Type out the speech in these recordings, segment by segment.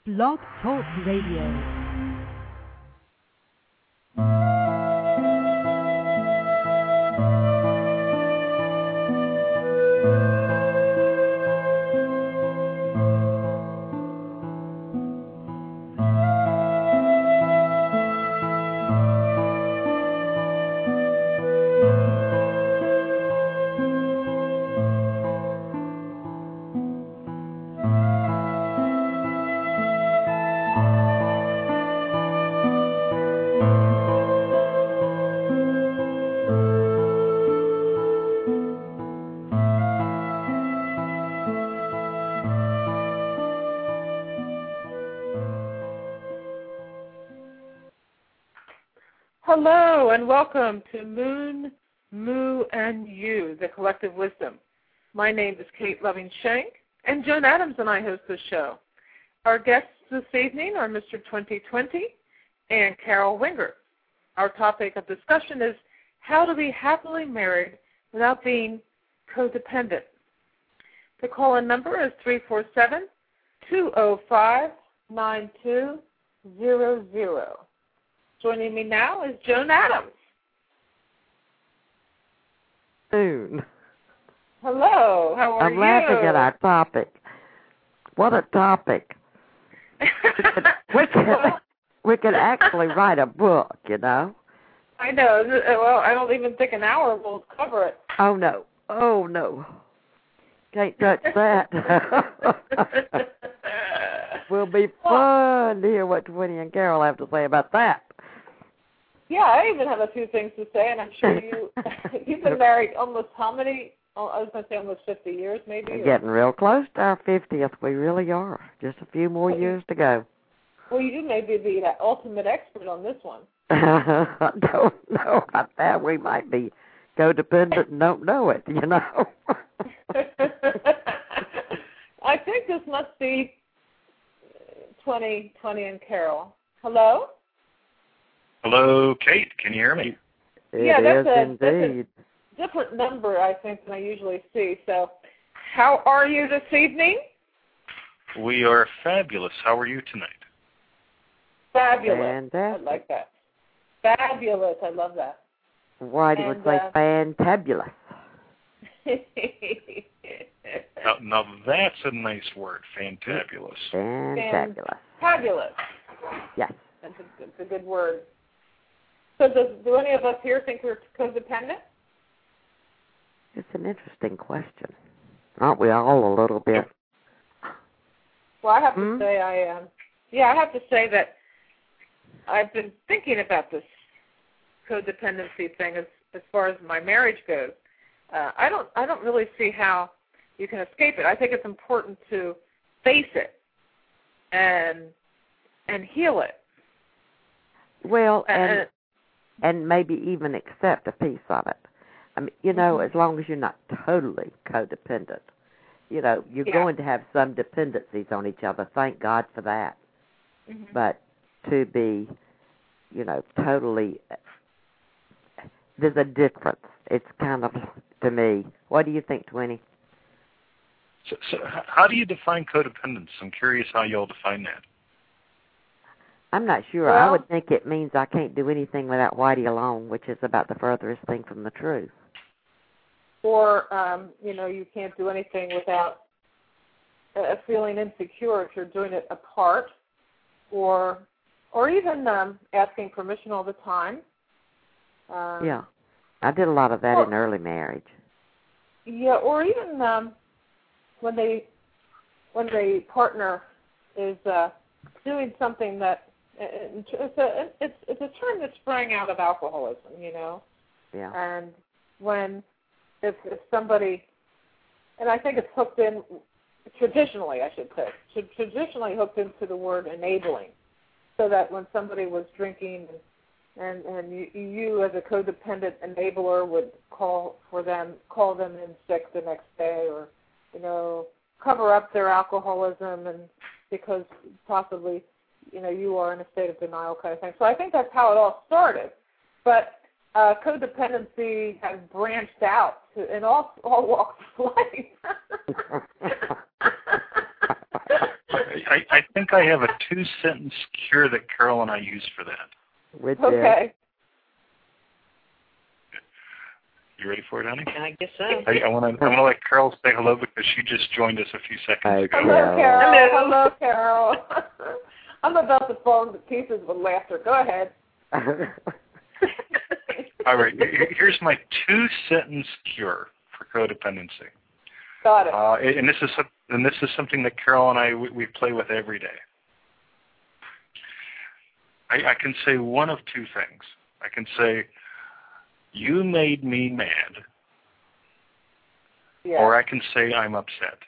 Blog Talk Radio. Hello and welcome to Moon, Moo, and You, the Collective Wisdom. My name is Kate Loving-Shank, and Joan Adams and I host the show. Our guests this evening are Mr. 2020 and Carol Winger. Our topic of discussion is how to be happily married without being codependent. The call-in number is 347-205-9200. Joining me now is Joan Adams. Soon. Hello, how are you? I'm laughing at our topic. What a topic. We could actually write a book, you know. I know. Well, I don't even think an hour will cover it. Oh, no. Oh, no. Can't touch that. Will be fun to hear what Twinny and Carol have to say about that. Yeah, I even have a few things to say, and I'm sure you've been married almost how many? I was going to say almost 50 years, maybe. We're getting real close to our 50th. We really are. Just a few more years to go. Well, you may be the ultimate expert on this one. I don't know about that. We might be codependent and don't know it, you know. I think this must be 20 and Carol. Hello? Hello, Kate. Can you hear me? Yeah, that's indeed. A different number, I think, than I usually see. So, how are you this evening? We are fabulous. How are you tonight? Fabulous. Fantastic. I like that. Fabulous. I love that. Whitey would say fantabulous. Now that's a nice word, fantabulous. Fantabulous. Fabulous. Yes. That's a good word. So do any of us here think we're codependent? It's an interesting question. Aren't we all a little bit? Well, I have to say I am. I have to say that I've been thinking about this codependency thing as far as my marriage goes. I don't really see how you can escape it. I think it's important to face it and heal it. Well, and maybe even accept a piece of it. I mean, you know, as long as you're not totally codependent, you know, you're going to have some dependencies on each other. Thank God for that. Mm-hmm. But to be, you know, totally, there's a difference. It's kind of, to me. What do you think, Twinny? So how do you define codependence? I'm curious how you all define that. I'm not sure. Well, I would think it means I can't do anything without Whitey alone, which is about the furthest thing from the truth. Or, you know, you can't do anything without feeling insecure if you're doing it apart, or even asking permission all the time. Yeah, I did a lot of that in early marriage. Yeah, or even when the partner is doing something that it's a term that sprang out of alcoholism, you know. Yeah. And when if somebody, and I think it's hooked in traditionally, I should say, traditionally hooked into the word enabling, so that when somebody was drinking and you as a codependent enabler would call them in sick the next day, or, you know, cover up their alcoholism, and because possibly, you know, you are in a state of denial kind of thing. So I think that's how it all started. But codependency has branched out in all walks of life. I think I have a 2-sentence cure that Carol and I use for that. Okay. You ready for it, honey? I guess so. I want to let Carol say hello because she just joined us a few seconds ago. Hello, Carol. Hello, Carol. I'm about to fall into pieces with laughter. Go ahead. All right. Here's my 2-sentence cure for codependency. Got it. And this is something that Carol and I we play with every day. I can say one of two things. I can say, "You made me mad," or I can say, "I'm upset."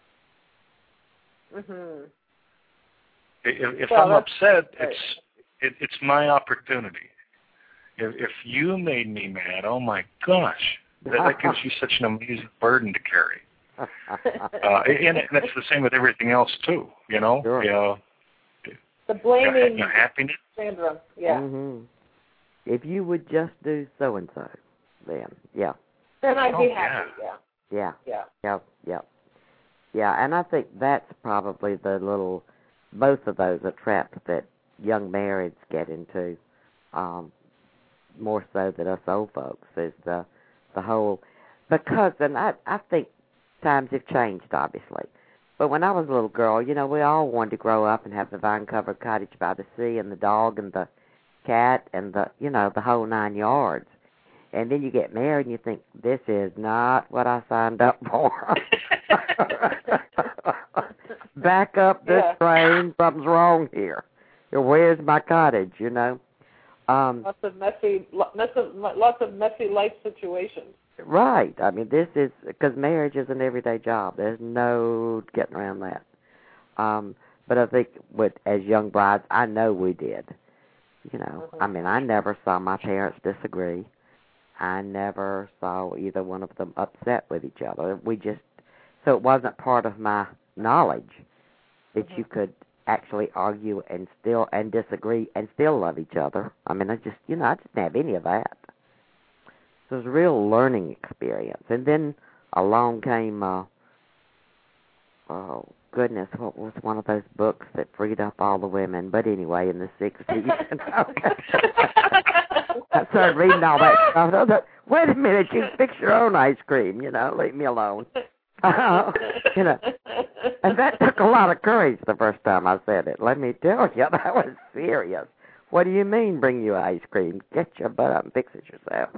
Mm-hmm. If I'm upset, it's my opportunity. If you made me mad, oh my gosh, that gives you such an amazing burden to carry. And that's the same with everything else too. You know, sure. The blaming happiness syndrome. Yeah. Mm-hmm. If you would just do so and so, then then I'd be happy. Yeah. And I think that's probably both of those are traps that young marrieds get into, more so than us old folks, is the whole, because, and I think times have changed, obviously. But when I was a little girl, we all wanted to grow up and have the vine-covered cottage by the sea and the dog and the cat and the whole 9 yards. And then you get married and you think, this is not what I signed up for. Back up this train. Something's wrong here. Where's my cottage, Lots of messy life situations. Right. I mean, this is, because marriage is an everyday job. There's no getting around that. But I think as young brides, I know we did. Mm-hmm. I mean, I never saw my parents disagree. I never saw either one of them upset with each other. So it wasn't part of my knowledge that you could actually argue and disagree and still love each other. I mean, I just didn't have any of that. So it was a real learning experience. And then along came, what was one of those books that freed up all the women? But anyway, in the 60s. I started reading all that stuff. I thought, wait a minute, you fix your own ice cream, leave me alone. And that took a lot of courage the first time I said it. Let me tell you, that was serious. What do you mean, bring you ice cream? Get your butt up and fix it yourself.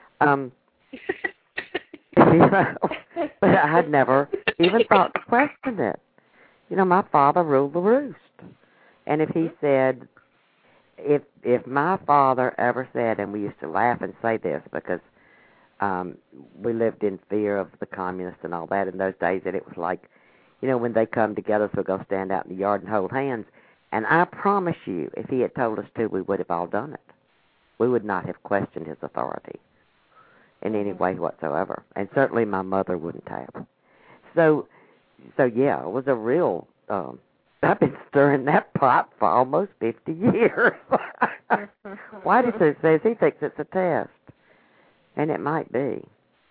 But I had never even thought to question it. My father ruled the roost. And if he said, if my father ever said, and we used to laugh and say this because we lived in fear of the communists and all that in those days, and it was like, when they come together, so we'll go stand out in the yard and hold hands. And I promise you, if he had told us to, we would have all done it. We would not have questioned his authority in any way whatsoever. And certainly my mother wouldn't have. So yeah, it was a real, I've been stirring that pot for almost 50 years. Why does it say he thinks it's a test? And it might be.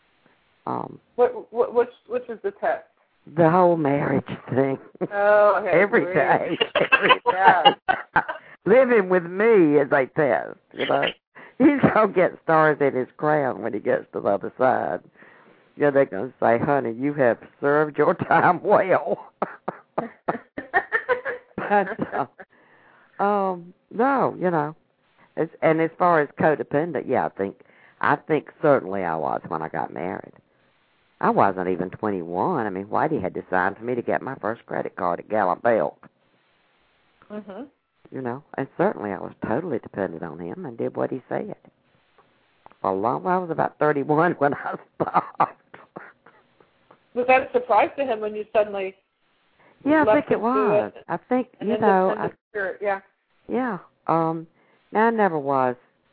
Which is the test? The whole marriage thing. Oh, okay. Every day. Living with me is a test, He's going to get stars in his crown when he gets to the other side. They're going to say, honey, you have served your time well. But, no, and as far as codependent, I think certainly I was when I got married. I wasn't even 21. I mean, Whitey had to sign for me to get my first credit card at Gallup Belk. Mm-hmm. And certainly I was totally dependent on him and did what he said. For a long while, I was about 31 when I stopped. Was that a surprise to him when you suddenly? Yeah, I think it was. I think Yeah. Yeah. Now I never was.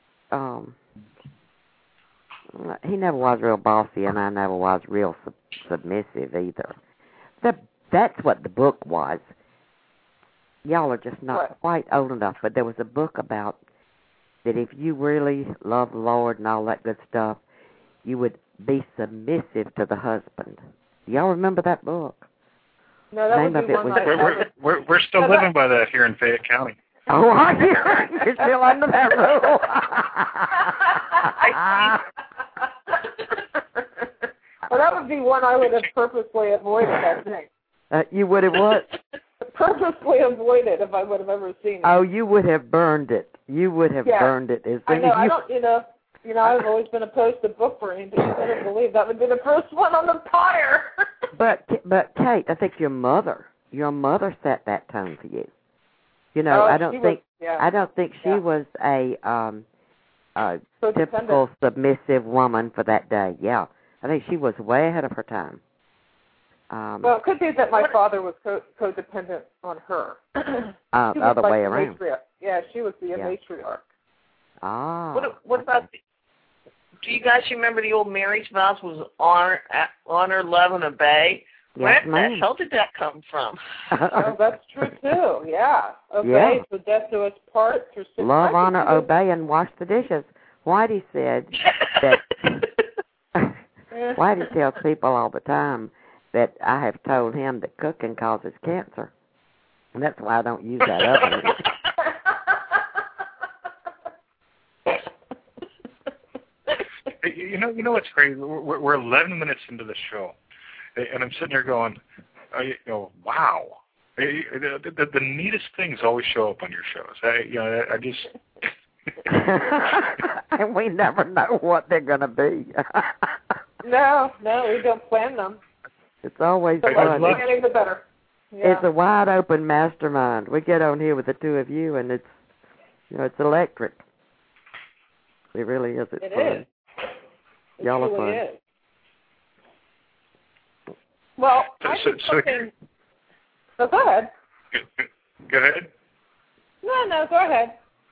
He never was real bossy, and I never was real submissive either. That's what the book was. Y'all are just not quite old enough, but there was a book about that if you really love the Lord and all that good stuff, you would be submissive to the husband. Y'all remember that book? No, that name would of be it one was. We're still living by that here in Fayette County. Oh, are you? You're still under that rule. Well, that would be one I would have purposely avoided, I think. You would have what? Purposely avoided if I would have ever seen it. Oh, you would have burned it. You would have burned it as soon I know. as you... I don't. I've always been opposed to book burning, but you better believe that would be the first one on the pyre. But Kate, I think your mother set that tone for you. You know, I don't think she was a typical submissive woman for that day. Yeah, I think she was way ahead of her time. Well, it could be that my father was codependent on her. Other way around. Yeah, she was the matriarch. Ah. What about? Do you guys remember the old marriage vows? Was honor, love, and obey? Yes, Where the hell did that come from? Oh, that's true too. Yeah, obey to death do us part. Love, honor, obey, and wash the dishes. Whitey said that. Whitey tells people all the time that I have told him that cooking causes cancer, and that's why I don't use that oven. You know what's crazy? We're 11 minutes into the show, and I'm sitting here going, wow. The neatest things always show up on your shows. I just. And we never know what they're going to be. No, we don't plan them. It's always the fun. less planning, the better. Yeah. It's a wide open mastermind. We get on here with the two of you, and it's electric. It really is. It's fun. Is. Y'all are fun. Is. Well, I was thinking. No, go ahead. Go ahead. No, go ahead.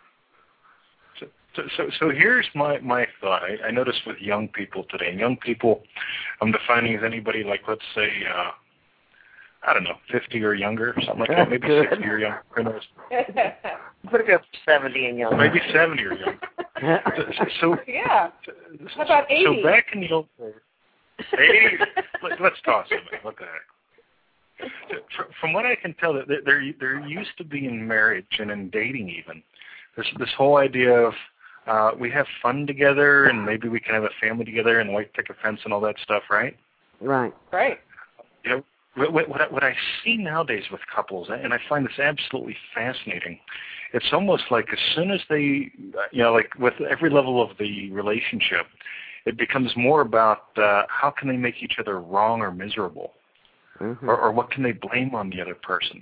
So here's my thought. I noticed with young people today, and young people I'm defining as anybody like, let's say, I don't know, 50 or younger, something like that, maybe 60 or younger. Put it up to 70 and younger. Maybe 70 or younger. Yeah. How about 80? So back in the old days, 80, let's toss it, man. What the heck? From what I can tell, there used to be in marriage and in dating even, this whole idea of we have fun together and maybe we can have a family together and white picket fence and all that stuff, right? Right. Right. What I see nowadays with couples, and I find this absolutely fascinating, it's almost like as soon as they, like with every level of the relationship, it becomes more about how can they make each other wrong or miserable, or what can they blame on the other person.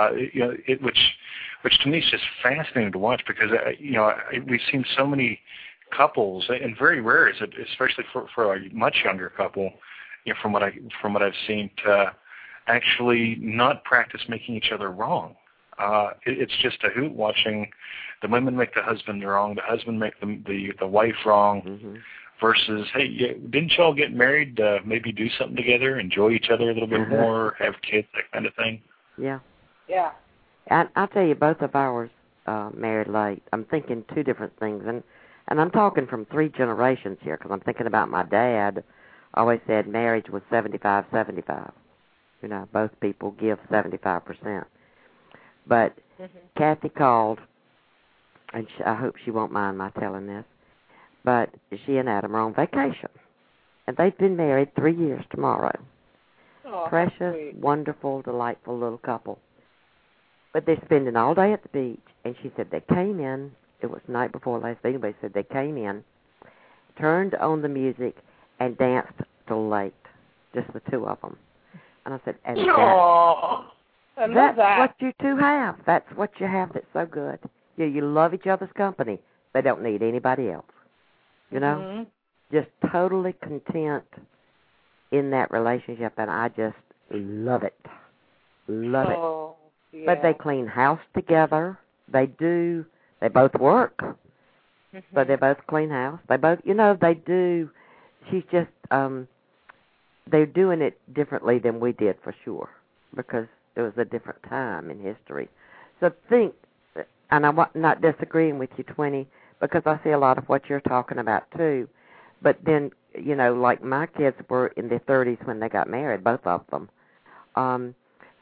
Which to me is just fascinating to watch because we've seen so many couples, and very rare is it, especially for a much younger couple, from what I've seen, to actually not practice making each other wrong. It's just a hoot watching the women make the husband wrong, the husband make the wife wrong, versus, hey, didn't y'all get married to maybe do something together, enjoy each other a little bit more, have kids, that kind of thing? Yeah. Yeah. I'll tell you, both of ours married late. I'm thinking two different things, and I'm talking from 3 generations here because I'm thinking about my dad. Always said marriage was 75-75. Both people give 75%. But Kathy called, and I hope she won't mind my telling this, but she and Adam are on vacation, and they've been married 3 years tomorrow. Oh, precious, wonderful, delightful little couple. But they're spending all day at the beach, and she said they came in, it was night before last evening, but said they came in, turned on the music, and danced till late, just the two of them. And I said, and that's what you two have. That's what you have that's so good. You love each other's company. They don't need anybody else. Just totally content in that relationship, and I just love it. Love it. Yeah. But they clean house together. They both work. But they both clean house. They both, they do. She's just, they're doing it differently than we did for sure, because it was a different time in history. So think, and I'm not disagreeing with you, 20, because I see a lot of what you're talking about too. But then, like my kids were in their 30s when they got married, both of them.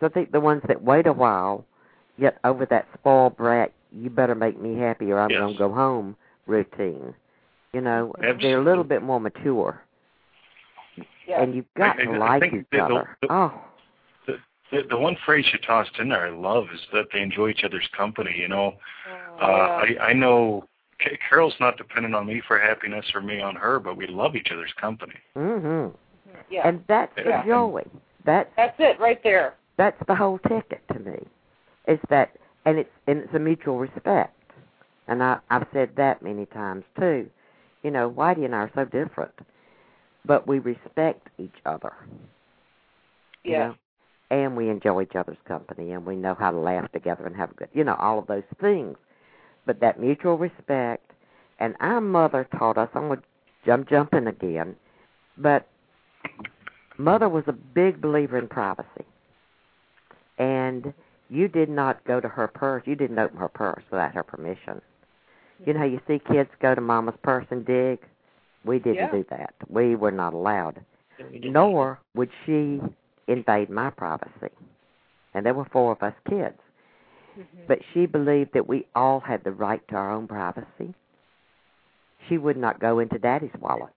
So I think the ones that wait a while get over that spoiled brat, you better make me happy or I'm going to go home routine. You know, they're a little bit more mature. Yeah. And you've got to like each other. The one phrase you tossed in there I love is that they enjoy each other's company, you know. I know Carol's not dependent on me for happiness or me on her, but we love each other's company. Mm-hmm. Yeah. And that's the joy. That's it right there. That's the whole ticket to me. Is that, and it's a mutual respect. And I've said that many times too. You know, Whitey and I are so different, but we respect each other. You know? And we enjoy each other's company, and we know how to laugh together and have a good, you know, all of those things. But that mutual respect, and our mother taught us, I'm going to jump in again, but Mother was a big believer in privacy. And you did not go to her purse, you didn't open her purse without her permission. You know how you see kids go to Mama's purse and dig? We didn't do that. We were not allowed. Nor would she invade my privacy. And there were 4 of us kids. But she believed that we all had the right to our own privacy. She would not go into Daddy's wallet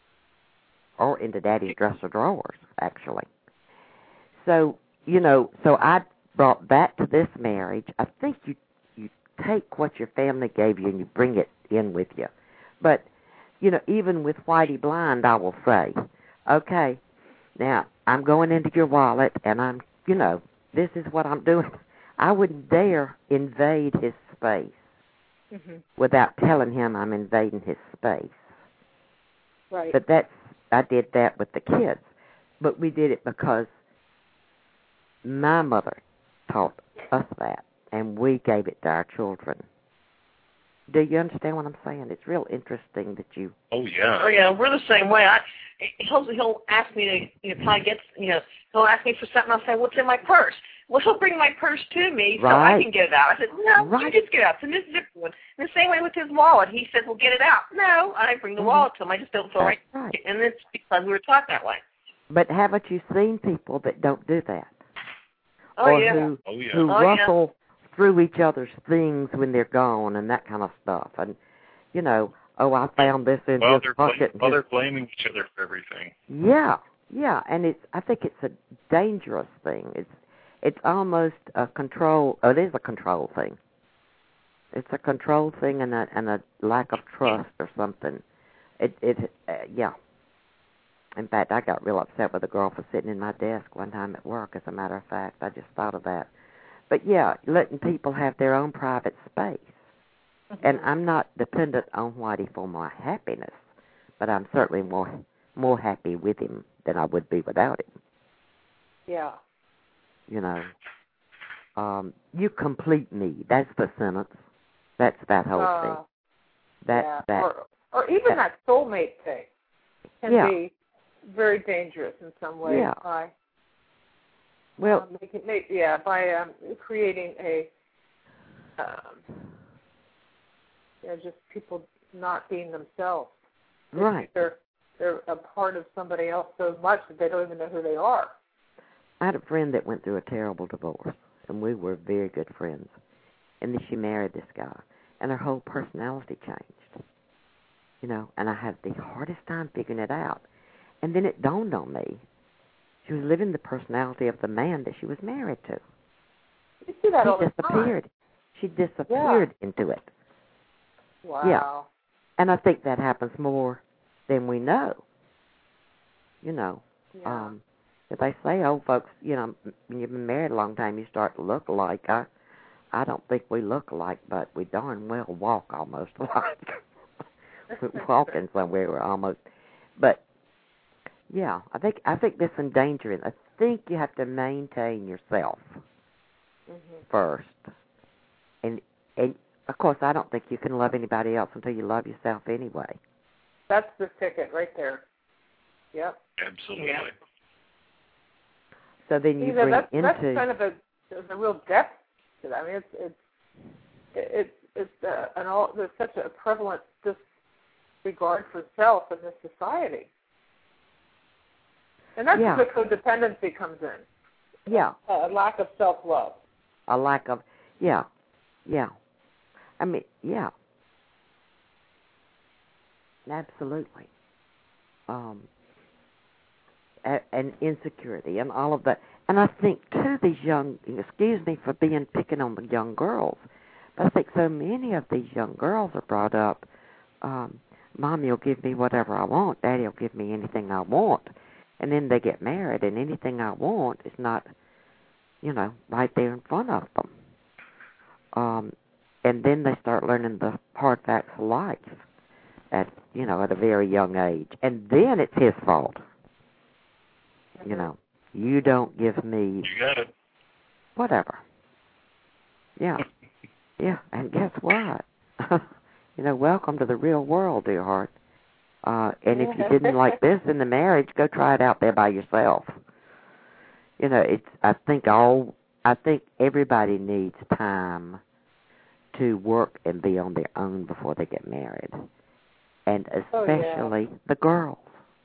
or into Daddy's dresser drawers, actually. So, you know, so I brought that to this marriage. I think you take what your family gave you and you bring it in with you. But, you know, even with Whitey Blind, I will say, okay, now I'm going into your wallet and I'm, you know, this is what I'm doing. I wouldn't dare invade his space without telling him I'm invading his space. Right. But I did that with the kids. But we did it because my mother taught us that, and we gave it to our children. Do you understand what I'm saying? It's real interesting that you... Oh, yeah. Oh, yeah, we're the same way. He'll ask me to, probably get, he'll ask me for something. I'll say, what's in my purse? Well, he'll bring my purse to me so I can get it out. I said, no, you just get it out. It's in this zipper one. And the same way with his wallet. He said, well, get it out. No, I bring the wallet to him. I just don't feel right. And it's because we were taught that way. But haven't you seen people that don't do that? Oh, or who ruffle through each other's things when they're gone and that kind of stuff. And, you know, I found this in his pocket. Well, they're blaming each other for everything. Yeah, and I think it's a dangerous thing. It's almost a control. Oh, it is a control thing. It's a control thing and a lack of trust or something. Yeah. In fact, I got real upset with a girl for sitting in my desk one time at work, as a matter of fact. I just thought of that. But, yeah, letting people have their own private space. And I'm not dependent on Whitey for my happiness, but I'm certainly more happy with him than I would be without him. Yeah. You know, you complete me. That's the sentence. That's that whole thing. That. Or even that soulmate thing can be very dangerous in some ways. Yeah. By, well, by creating a, just people not being themselves. Right. They're a part of somebody else so much that they don't even know who they are. I had a friend that went through a terrible divorce, and we were very good friends. And then she married this guy, and her whole personality changed. You know, and I had the hardest time figuring it out. And then it dawned on me, she was living the personality of the man that she was married to. You see that all the disappeared. Time. She disappeared into it. Wow. Yeah. And I think that happens more than we know. You know. Yeah. If they say old folks, you know, when you've been married a long time, you start to look alike. I don't think we look alike, but we darn well walk almost alike. We're walking somewhere, we're almost. But yeah, I think this endangering. I think you have to maintain yourself first, and of course, I don't think you can love anybody else until you love yourself anyway. That's the ticket right there. Yep. Absolutely. Yeah. So then you bring that's kind of a real depth to that. I mean, there's such a prevalent disregard for self in this society, and that's where the codependency comes in. a lack of self-love. A lack of, yeah. I mean, yeah. Absolutely. And insecurity and all of that. And I think, too, these young, excuse me for picking on the young girls, but I think so many of these young girls are brought up, Mommy will give me whatever I want, Daddy will give me anything I want. And then they get married, and anything I want is not, right there in front of them. And then they start learning the hard facts of life at a very young age. And then it's his fault. You don't give me... You got it. Whatever. Yeah. Yeah, and guess what? Welcome to the real world, dear heart. And if you didn't like this in the marriage, go try it out there by yourself. I think everybody needs time to work and be on their own before they get married. And especially the girls.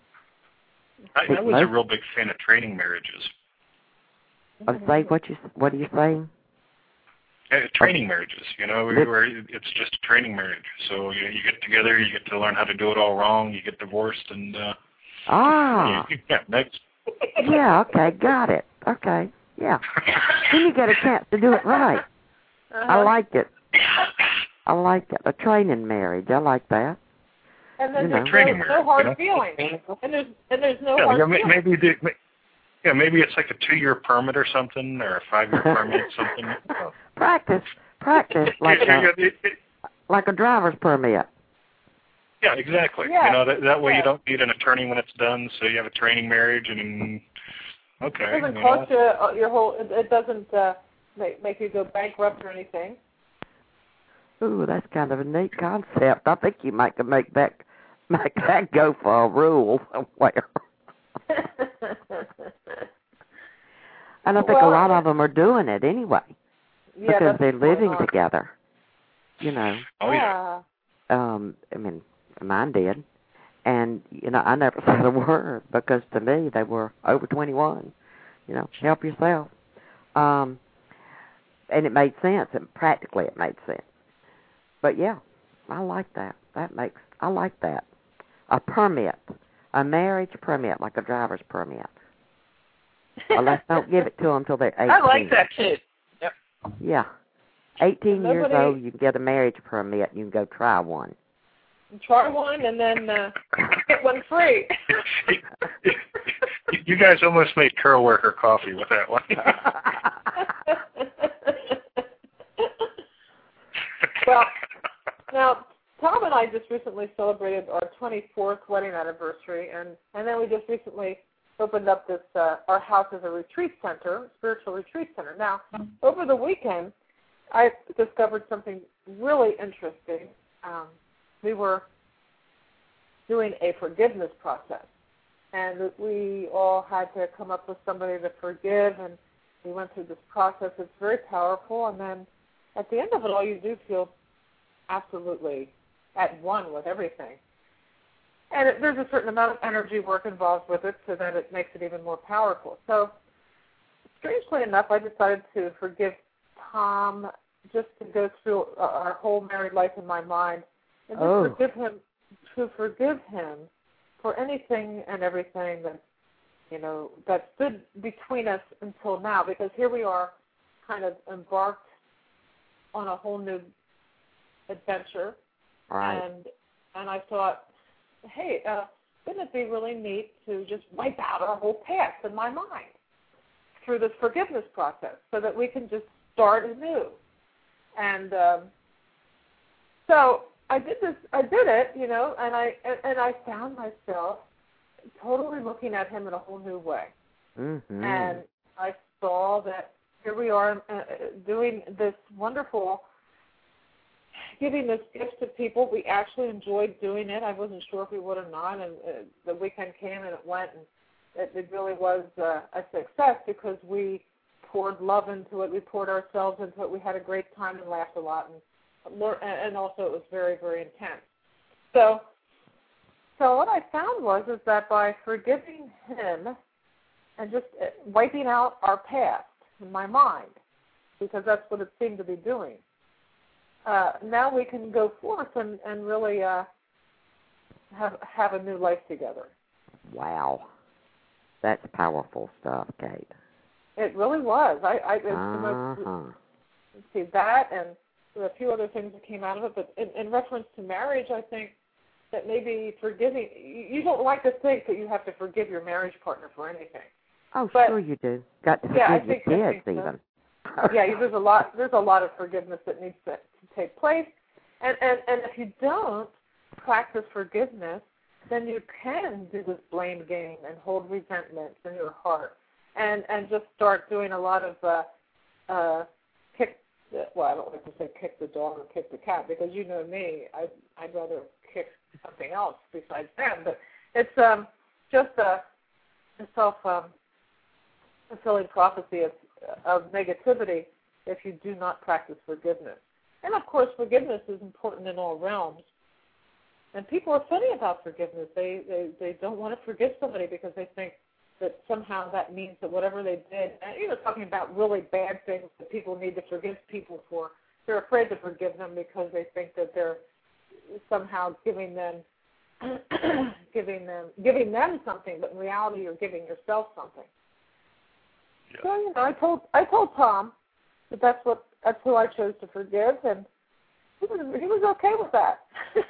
I was a real big fan of training marriages. Say what are you saying? Training marriages, where it's just a training marriage. So you get together, you get to learn how to do it all wrong, you get divorced, and next. Yeah, okay, got it. Okay, yeah. Then you get a chance to do it right. I like it. A training marriage. I like that. And then there's no hard feelings. And there's no hard feelings. Maybe it's like a 2-year permit or something, or a 5-year permit, something. Practice, like a driver's permit. Yeah, exactly. Yeah. That way you don't need an attorney when it's done, so you have a training marriage, and okay. It doesn't cost you your whole. It doesn't make you go bankrupt or anything. Ooh, that's kind of a neat concept. I think you might make that go for a rule somewhere. And I think a lot of them are doing it anyway because they're living together. Oh yeah. I mean, mine did, and I never said a word because to me they were over 21. Help yourself. And it made sense, and practically it made sense. But yeah, I like that. I like that. A permit, a marriage permit, like a driver's permit. Unless don't give it to them till they're 18. I like that too. Yep. Yeah. 18 years old, you can get a marriage permit. You can go try one. Try one and then get one free. You guys almost made Carol wear her coffee with that one. Well, now, Tom and I just recently celebrated our 24th wedding anniversary, and then we just recently opened up this our house as a retreat center, spiritual retreat center. Now, over the weekend, I discovered something really interesting. We were doing a forgiveness process, and we all had to come up with somebody to forgive, and we went through this process. It's very powerful, and then at the end of it all, you do feel absolutely at one with everything. And there's a certain amount of energy work involved with it so that it makes it even more powerful. So, strangely enough, I decided to forgive Tom just to go through our whole married life in my mind and just forgive him for anything and everything that, that stood between us until now. Because here we are kind of embarked on a whole new adventure. Right. And I thought, hey, wouldn't it be really neat to just wipe out our whole past in my mind through this forgiveness process so that we can just start anew? And so I did it, and I found myself totally looking at him in a whole new way. Mm-hmm. And I saw that here we are doing this wonderful, giving this gift to people. We actually enjoyed doing it. I wasn't sure if we would or not, and the weekend came and it went, and it really was a success because we poured love into it. We poured ourselves into it. We had a great time and laughed a lot, and also it was very, very intense. So what I found was that by forgiving him just wiping out our past in my mind, because that's what it seemed to be doing. Now we can go forth and really have a new life together. Wow. That's powerful stuff, Kate. It really was. See that, and there were a few other things that came out of it. But in reference to marriage, I think that maybe forgiving, you don't like to think that you have to forgive your marriage partner for anything. Oh, but, sure you do. Got to forgive your kids even. Yeah, there's a lot of forgiveness that needs to take place, and if you don't practice forgiveness, then you can do this blame game and hold resentment in your heart, and just start doing a lot of I don't like to say kick the dog or kick the cat, because you know me, I'd rather kick something else besides them. But it's just a self-fulfilling prophecy of negativity if you do not practice forgiveness. And of course, forgiveness is important in all realms. And people are funny about forgiveness. They don't want to forgive somebody because they think that somehow that means that whatever they did, and talking about really bad things that people need to forgive people for, they're afraid to forgive them because they think that they're somehow giving them something, but in reality you're giving yourself something. Yeah. So I told Tom that that's who I chose to forgive, and he was okay with that.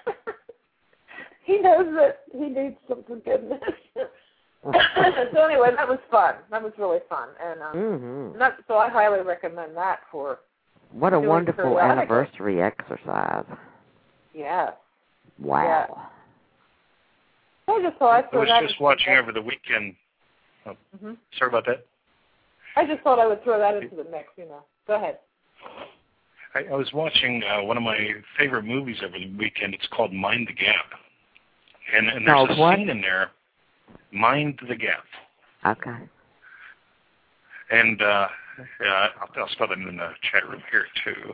He knows that he needs some forgiveness. So anyway, that was fun. That was really fun, and so I highly recommend that for. What a wonderful anniversary exercise! Yes. Wow. Yes. I was just watching over the weekend. Oh, sorry about that. I just thought I would throw that into the mix. Go ahead. I was watching one of my favorite movies over the weekend. It's called Mind the Gap. And there's a scene in there, Mind the Gap. Okay. And I'll spell them in the chat room here, too.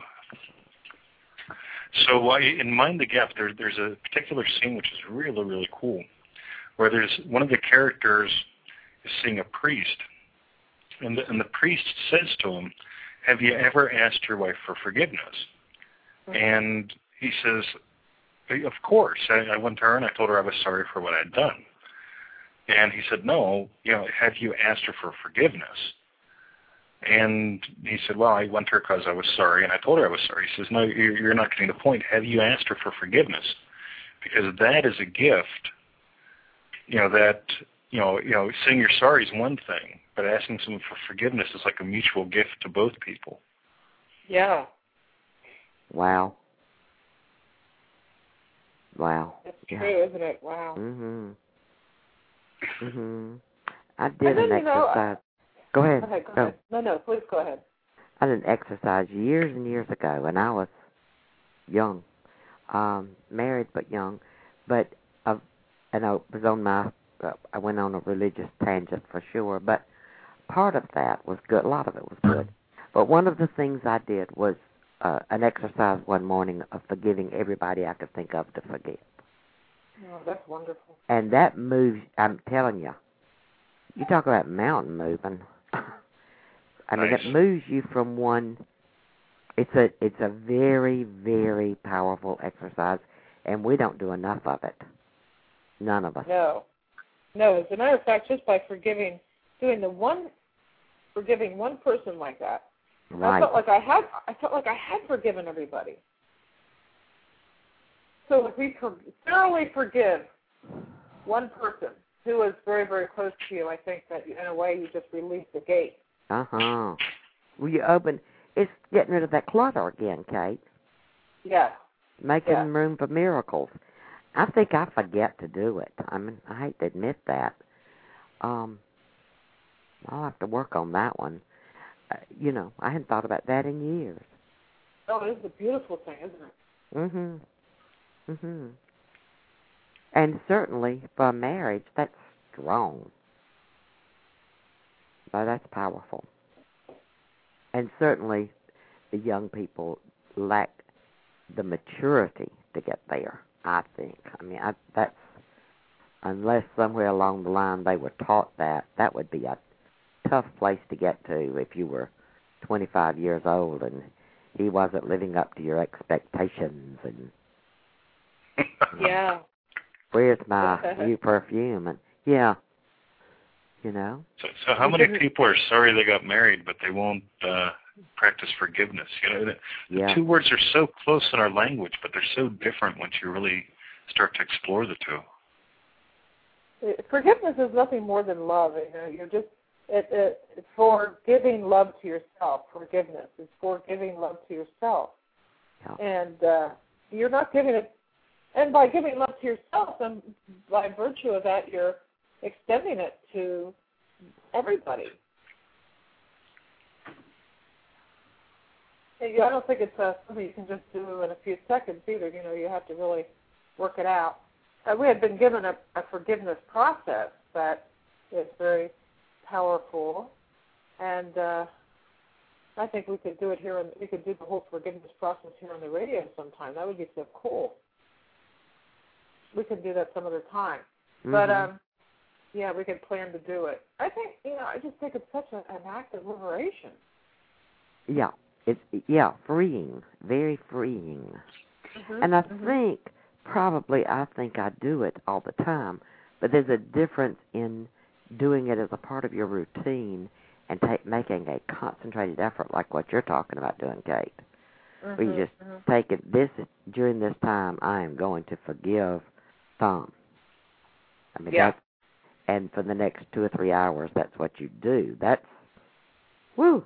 So in Mind the Gap, there's a particular scene which is really, really cool, where there's one of the characters is seeing a priest, and the priest says to him, "Have you ever asked your wife for forgiveness?" Mm-hmm. And he says, "Of course. I went to her and I told her I was sorry for what I'd done." And he said, "No, have you asked her for forgiveness?" And he said, "Well, I went to her because I was sorry, and I told her I was sorry." He says, "No, you're not getting the point. Have you asked her for forgiveness? Because that is a gift. Saying you're sorry is one thing, but asking someone for forgiveness is like a mutual gift to both people." Yeah. Wow. That's true, isn't it? Wow. I did an exercise. Go ahead. Go ahead. No, please go ahead. I did an exercise years and years ago, and I was young, married but young, but and I was on I went on a religious tangent for sure, but part of that was good. A lot of it was good. But one of the things I did was an exercise one morning of forgiving everybody I could think of to forgive. Oh, that's wonderful. And that moves, I'm telling you, you talk about mountain moving. I mean, it moves you from one. It's a very, very powerful exercise, and we don't do enough of it. None of us. No. As a matter of fact, just by forgiving one person like that, right. I felt like I had forgiven everybody. So if we thoroughly forgive one person who is very, very close to you, I think that in a way you just release the gate. Well, you open. It's getting rid of that clutter again, Kate. Yeah. Making room for miracles. I think I forget to do it. I mean, I hate to admit that. I'll have to work on that one. I hadn't thought about that in years. Oh, it is a beautiful thing, isn't it? And certainly for marriage, that's strong. But that's powerful. And certainly the young people lack the maturity to get there, I think. I mean, that's unless somewhere along the line they were taught that would be a tough place to get to if you were 25 years old and he wasn't living up to your expectations. And yeah. Where's my new perfume? And yeah, you know. So how many people are sorry they got married, but they won't practice forgiveness? You know, the two words are so close in our language, but they're so different once you really start to explore the two. Forgiveness is nothing more than love. You know, you're just it's for giving love to yourself. Forgiveness is for giving love to yourself, and you're not giving it. And by giving love to yourself, and by virtue of that, you're extending it to everybody. And I don't think it's something you can just do in a few seconds either. You know, you have to really work it out. We had been given a forgiveness process that is very powerful, and I think we could do it here, and we could do the whole forgiveness process here on the radio sometime. That would be so cool. We could do that some other time. Mm-hmm. But, yeah, we could plan to do it. I think, I just think it's such an act of liberation. Yeah, it's freeing, very freeing. Mm-hmm. And I think I do it all the time, but there's a difference in doing it as a part of your routine and making a concentrated effort like what you're talking about doing, Kate. Mm-hmm. Where you just take it, during this time, I am going to forgive Tom. I mean, and for the next 2 or 3 hours, that's what you do. That's, woo.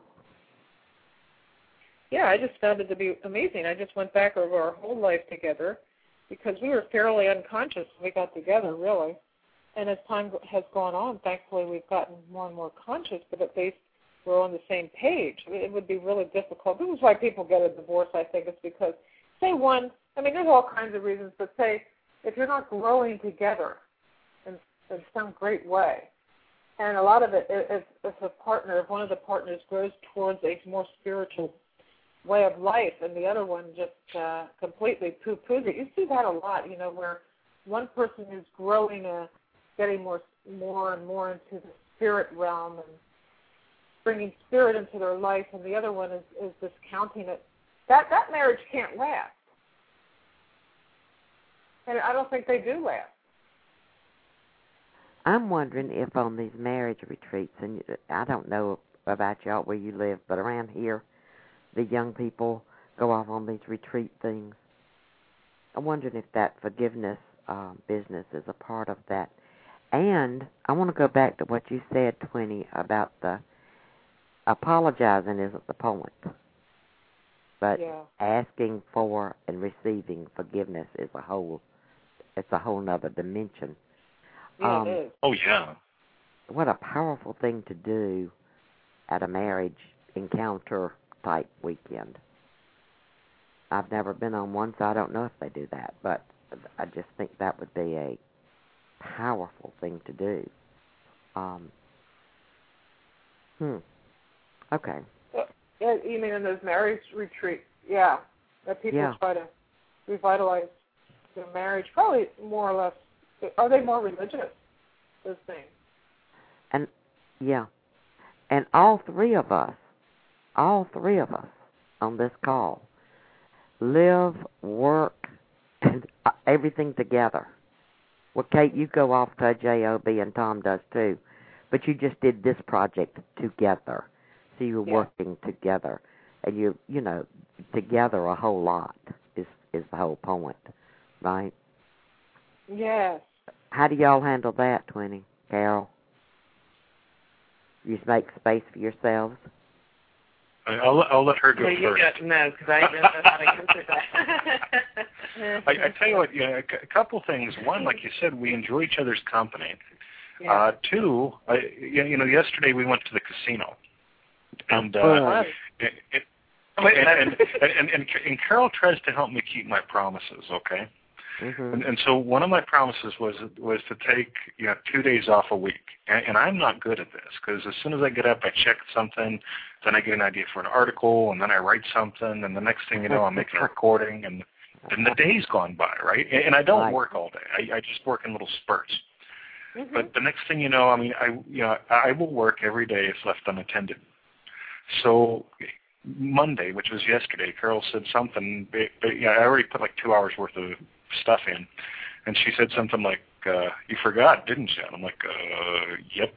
Yeah, I just found it to be amazing. I just went back over our whole life together because we were fairly unconscious when we got together, really. And as time has gone on, thankfully we've gotten more and more conscious, but at least we're on the same page. It would be really difficult. This is why people get a divorce, I think, is because, there's all kinds of reasons, but say, if you're not growing together in some great way, and a lot of it, if one of the partners grows towards a more spiritual way of life and the other one just completely poo-poos it, you see that a lot, where one person is growing, getting more and more into the spirit realm and bringing spirit into their life, and the other one is discounting it. That marriage can't last. And I don't think they do last. I'm wondering if on these marriage retreats, and I don't know about y'all where you live, but around here, the young people go off on these retreat things. I'm wondering if that forgiveness business is a part of that. And I want to go back to what you said, Twinnie, about the apologizing isn't the point. But asking for and receiving forgiveness is a whole nother dimension. Yeah, it is. Oh, yeah. What a powerful thing to do at a marriage encounter type weekend. I've never been on one, so I don't know if they do that, but I just think that would be a powerful thing to do. Okay. Yeah, you mean in those marriage retreats? Yeah, that people try to revitalize their marriage. Probably more or less. Are they more religious? Those things. And and all three of us on this call live, work, and everything together. Well, Kate, you go off to a JOB, and Tom does too, but you just did this project together. So you're working together, and you together a whole lot is the whole point, right? Yes. How do y'all handle that, Twinnie? Carol? You just make space for yourselves? I'll let her go first. No, because I don't know how to answer that. I tell you what, a couple things. One, like you said, we enjoy each other's company. Yeah. Two, yesterday we went to the casino. And Carol tries to help me keep my promises, okay? Mm-hmm. And so one of my promises was to take 2 days off a week, and I'm not good at this because as soon as I get up, I check something, then I get an idea for an article, and then I write something, and the next thing you know, I'm making a recording, and the day's gone by, right? And I don't work all day. I just work in little spurts. Mm-hmm. But the next thing you know, I will work every day if left unattended. So Monday, which was yesterday, Carol said something. I already put like 2 hours worth of stuff in, and she said something like, "You forgot, didn't you?" And I'm like, "Yep."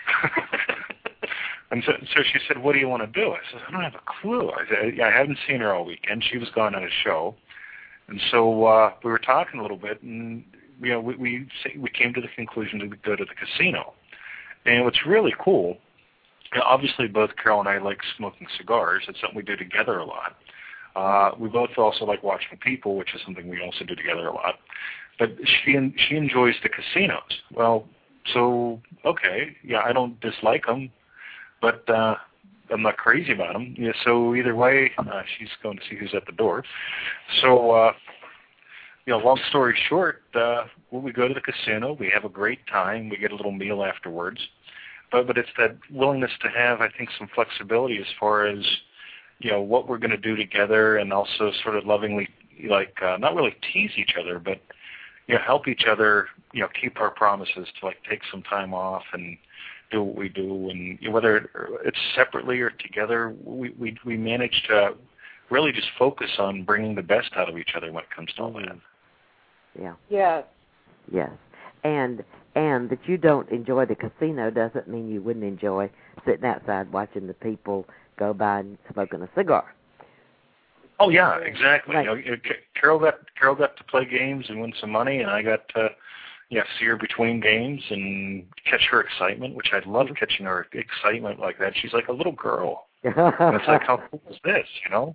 And so she said, "What do you want to do?" I said, "I don't have a clue." I said, I haven't seen her all weekend. She was gone on a show, and so we were talking a little bit, and we came to the conclusion to go to the casino. And what's really cool, obviously both Carol and I like smoking cigars. It's something we do together a lot. We both also like watching people, which is something we also do together a lot. But she enjoys the casinos. Well, so, okay, I don't dislike them, but I'm not crazy about them. Yeah, so either way, she's going to see who's at the door. So, long story short, when we go to the casino, we have a great time. We get a little meal afterwards. But it's that willingness to have, I think, some flexibility as far as, what we're going to do together, and also sort of lovingly, not really tease each other, but, help each other, keep our promises to, take some time off and do what we do. And whether it's separately or together, we manage to really just focus on bringing the best out of each other when it comes to all that. Yeah. Yes. Yes. And that you don't enjoy the casino doesn't mean you wouldn't enjoy sitting outside watching the people go by and smoking a cigar. Oh yeah, exactly. Right. Carol got to play games and win some money, and I got to see her between games and catch her excitement, which I love catching her excitement like that. She's like a little girl. And it's like, how cool is this,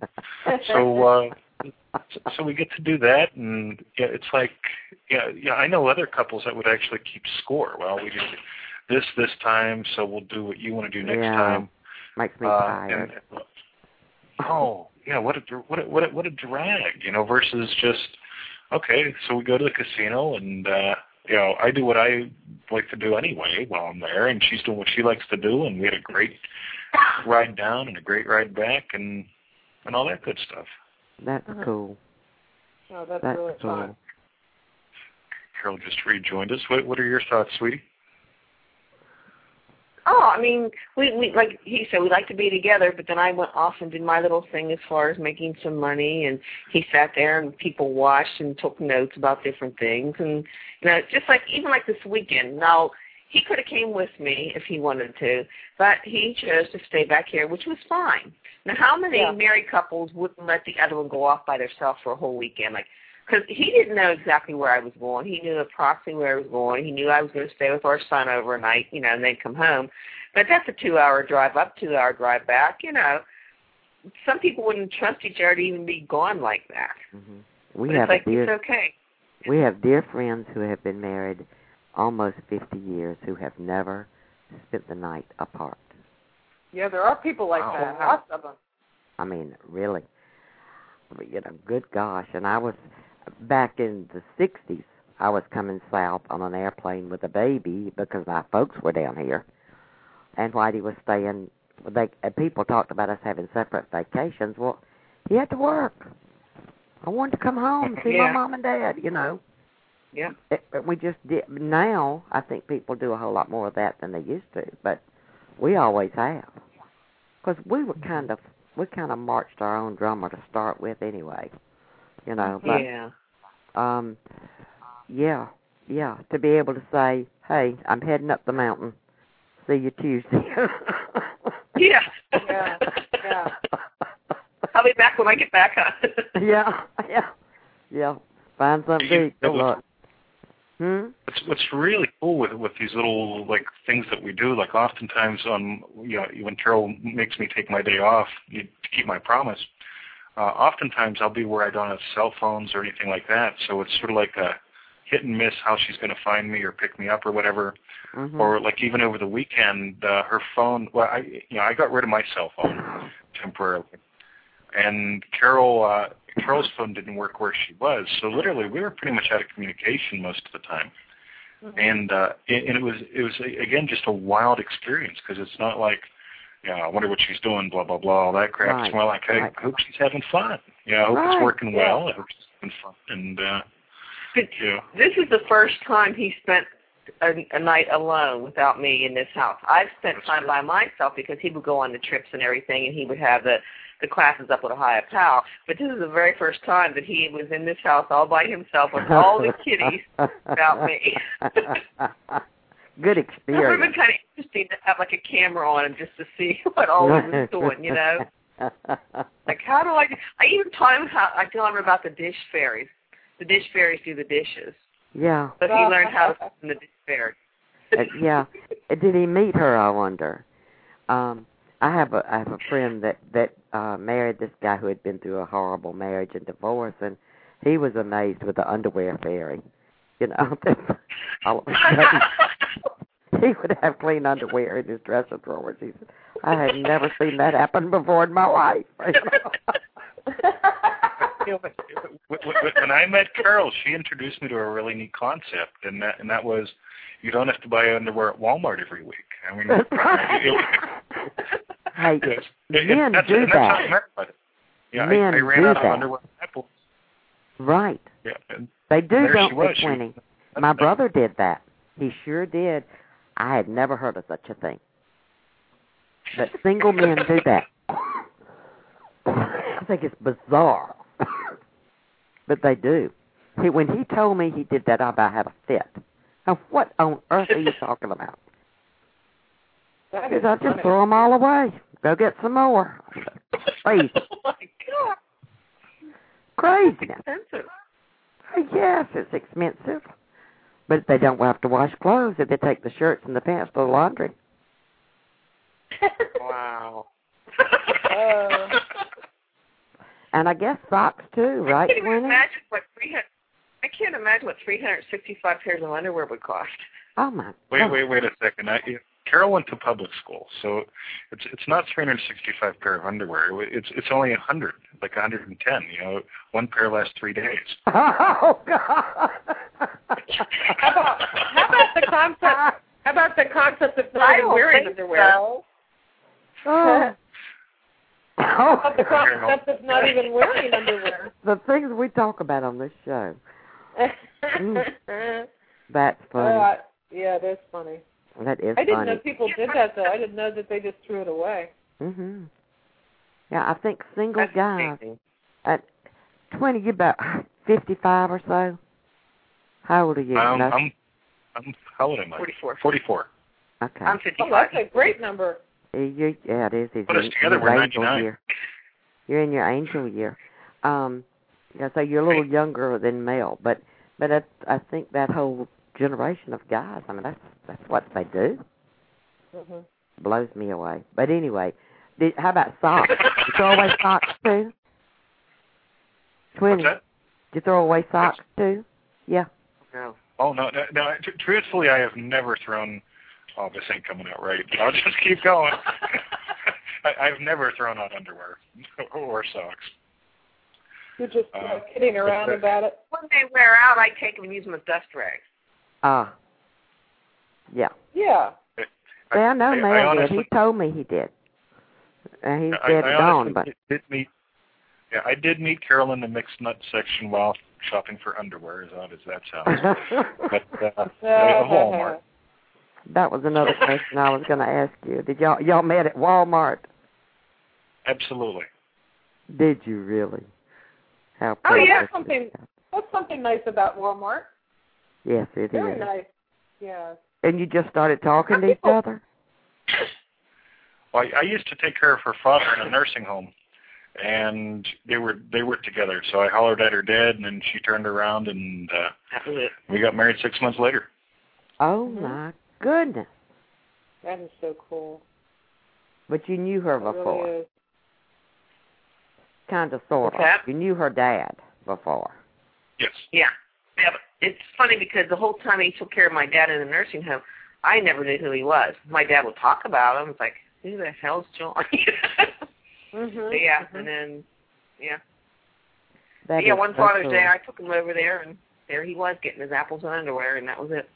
So we get to do that, and it's like, I know other couples that would actually keep score. Well, we did this time, so we'll do what you want to do next time. Makes me tired. What a drag, versus just, okay, so we go to the casino, and I do what I like to do anyway while I'm there, and she's doing what she likes to do, and we had a great ride down and a great ride back, and all that good stuff. That's cool. Oh, that's really cool. fun. Carol just rejoined us. What are your thoughts, sweetie? Oh, we like he said, we like to be together, but then I went off and did my little thing as far as making some money, and he sat there and people watched and took notes about different things, and just even like this weekend. Now, he could have came with me if he wanted to, but he chose to stay back here, which was fine. Now, how many married couples wouldn't let the other one go off by themselves for a whole weekend? Because he didn't know exactly where I was going. He knew approximately where I was going. He knew I was going to stay with our son overnight, and then come home. But that's a 2-hour drive up, 2-hour drive back. Some people wouldn't trust each other to even be gone like that. Mm-hmm. It's okay. We have dear friends who have been married almost 50 years who have never spent the night apart. Yeah, there are people like that. Lots of them. Really. Good gosh. And I was, back in the 60s, I was coming south on an airplane with a baby because my folks were down here. And Whitey was staying, people talked about us having separate vacations. Well, he had to work. I wanted to come home and see my mom and dad, Yeah. We just did. Now, I think people do a whole lot more of that than they used to, but we always have. Because we kind of marched our own drummer to start with anyway, But, to be able to say, hey, I'm heading up the mountain. See you Tuesday. Yeah. Yeah. I'll be back when I get back, huh? Yeah. Find something to eat. Good luck. What's really cool with these little things that we do, oftentimes when Carol makes me take my day off to keep my promise, oftentimes I'll be where I don't have cell phones or anything like that, so it's sort of like a hit and miss how she's going to find me or pick me up or whatever. Mm-hmm. Or even over the weekend, her phone. Well, I got rid of my cell phone temporarily, and Carol's phone didn't work where she was, so literally we were pretty much out of communication most of the time. Mm-hmm. And it was again just a wild experience because it's not like, I wonder what she's doing, blah blah blah, all that crap. Right. It's more like, hey, I hope she's having fun. I hope it's working well. I hope she's having fun. And this is the first time he spent a night alone without me in this house. I've spent time by myself because he would go on the trips and everything, and he would have the classes up with Ohio Pal. But this is the very first time that he was in this house all by himself with all the kiddies without me. Good experience. It would have been kind of interesting to have like a camera on him just to see what all he was doing, you know. Like, how do I even taught him I taught him about the dish fairies. The dish fairies do the dishes. Yeah. So he learned how to do the dish fairy. Yeah. Did he meet her, I wonder? I have a friend that married this guy who had been through a horrible marriage and divorce, and he was amazed with the underwear fairy. You know, all of a sudden, he would have clean underwear in his dresser drawers. He said, I had never seen that happen before in my life. When I met Carol, she introduced me to a really neat concept, and that was you don't have to buy underwear at Walmart every week. I mean, hey, men do that. Yeah, men I ran do out that. of underwear at Apple. Right. Yeah, they do, don't they, Winnie? My brother did that. He sure did. I had never heard of such a thing. But single men do that. I think it's bizarre. But they do. When he told me he did that, I about had a fit. Now, what on earth are you talking about? Because I just throw them all away. Go get some more. Crazy. Oh, my God. Crazy. Expensive. Yes, it's expensive. But they don't have to wash clothes if they take the shirts and the pants to the laundry. Wow. And I guess socks too, right, Winnie? I can't imagine what 365 pairs of underwear would cost. Oh my! Wait a second. Carol went to public school, so it's not 365 pair of underwear. It's only 100, like 110. You know, one pair lasts 3 days. Oh God! How about the concept? How about the concept of not even wearing underwear? So. Oh. How about the concept of not even wearing underwear? The things we talk about on this show. That's funny. Yeah, it is funny. That is I didn't funny. know people did that, though. I didn't know that they just threw it away. Mhm. Yeah, I think single That's guys amazing. at 20, you about 55 or so. How old are you? I'm how old am I? 44. 44. Okay. I'm 55. Oh, that's a great number. Yeah, it is. Put us together, we're 99. Year. You're in your angel year. Yeah, so you're a little younger than Mel, but I think that whole generation of guys, I mean, that's what they do. Mm-hmm. Blows me away. But anyway, how about socks? Did you throw away socks too? What's that? Did you throw away socks too? Yeah. No. Oh no! Truthfully, I have never thrown. Oh, this ain't coming out right. I'll just keep going. I've never thrown out underwear or socks. You're just kidding around about it. When they wear out, I take them and use them as dust rags. Yeah. Yeah. Yeah, I know Mel did. Honestly, He told me he did. And he's I dead and gone, but... I did meet Carol in the mixed nut section while shopping for underwear, as odd as that sounds. But at Walmart. That was another question I was going to ask you. Did y'all met at Walmart? Absolutely. Did you really? How Oh yeah, precious. that's something nice about Walmart. Yes, it is. Very nice. Yeah. And you just started talking to each other? Well, I used to take care of her father in a nursing home, and they were together. So I hollered at her dad, and then she turned around, and we got married 6 months later. Oh my goodness! That is so cool. But you knew her before. Really is. Kind of, sort of. You knew her dad before. Yes. Yeah. But it's funny because the whole time he took care of my dad in the nursing home, I never knew who he was. My dad would talk about him. It's like, who the hell's John? And then, one Father's Day, I took him over there, and there he was getting his apples and underwear, and that was it.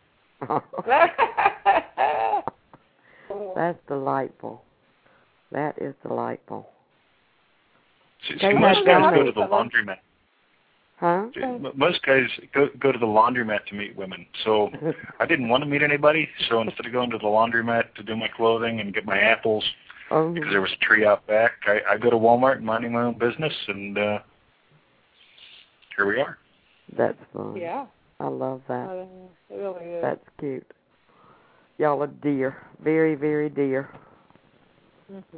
That's delightful. That is delightful. She must have to go to the laundromat. Huh? Most guys go to the laundromat to meet women. So I didn't want to meet anybody. So instead of going to the laundromat to do my clothing and get my apples, because there was a tree out back, I go to Walmart and minding my own business, and here we are. That's fun. Yeah. I love that. It really is. That's cute. Y'all are dear. Very, very dear. Mm-hmm.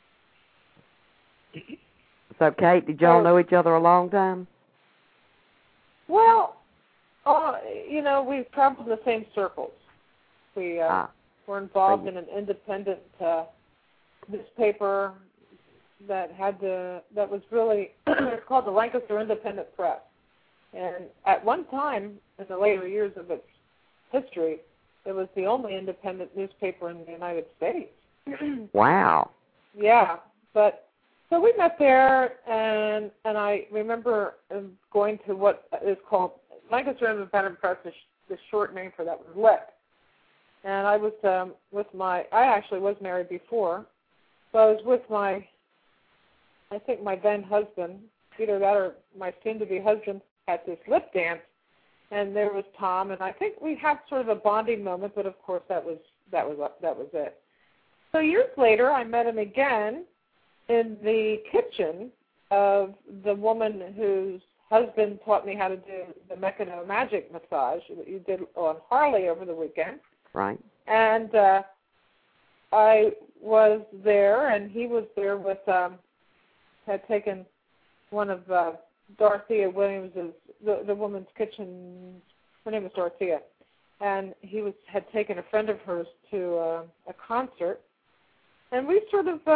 So, Kate, did y'all know each other a long time? Well, we've traveled in the same circles. We were involved in an independent newspaper that was really it's called the Lancaster Independent Press. And at one time, in the later years of its history, it was the only independent newspaper in the United States. Wow. Yeah, but so we met there, and I remember going to what is called Lancaster Independent Press. The short name for that was LIC. And I was I actually was married before, so I was with my then husband, either that or my soon-to-be husband, at this lip dance, and there was Tom, and I think we had sort of a bonding moment, but of course that was it. So years later, I met him again in the kitchen of the woman whose husband taught me how to do the Meccano magic massage that you did on Harley over the weekend. Right. And I was there, and he was there with had taken one of Dorothea Williams' the woman's kitchen. Her name was Dorothea, and he had taken a friend of hers to a concert, and we sort of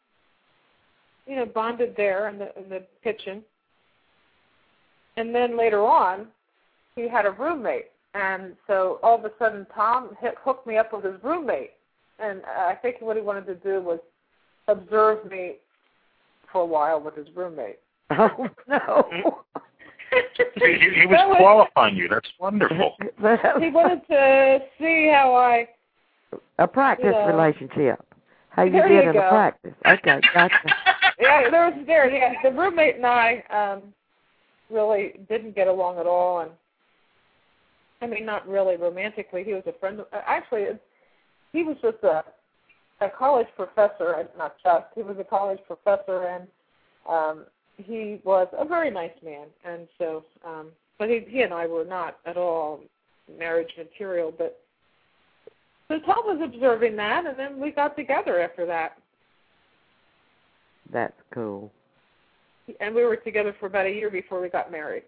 bonded there in the kitchen. And then later on, he had a roommate, and so all of a sudden Tom hooked me up with his roommate, and I think what he wanted to do was observe me for a while with his roommate. Oh, no. He was qualifying you. That's wonderful. He wanted to see how a practice relationship. How you did in a practice. Okay, gotcha. The roommate and I really didn't get along at all, and I mean, not really romantically. He was a friend. Actually, he was just a college professor. Not just. He was a college professor, and he was a very nice man, and so, but he and I were not at all marriage material. But so Tom was observing that, and then we got together after that. That's cool. And we were together for about a year before we got married.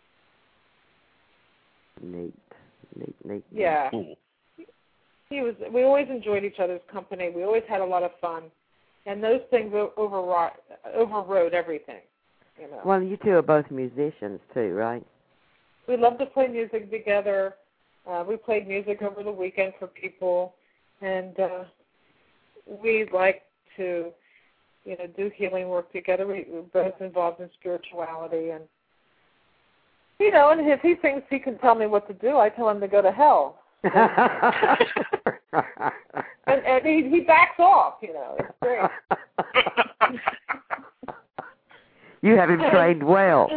Neat. Yeah. Cool. We always enjoyed each other's company. We always had a lot of fun, and those things overrode everything. Well, you two are both musicians too, right? We love to play music together. We played music over the weekend for people, and we like to, do healing work together. We're both involved in spirituality, and and if he thinks he can tell me what to do, I tell him to go to hell. and he backs off. It's great. You have him trained well.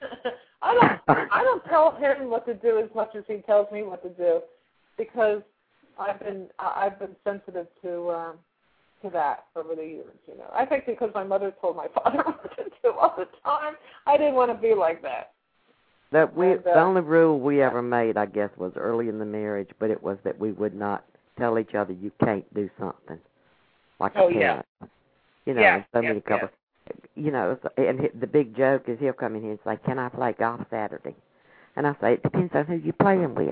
I don't tell him what to do as much as he tells me what to do, because I've been sensitive to that over the years. I think because my mother told my father what to do all the time, I didn't want to be like that. The only rule we ever made, I guess, was early in the marriage, but it was that we would not tell each other you can't do something like a parent. So many couples. And the big joke is he'll come in here and say, "Can I play golf Saturday?" And I say, "It depends on who you're playing with."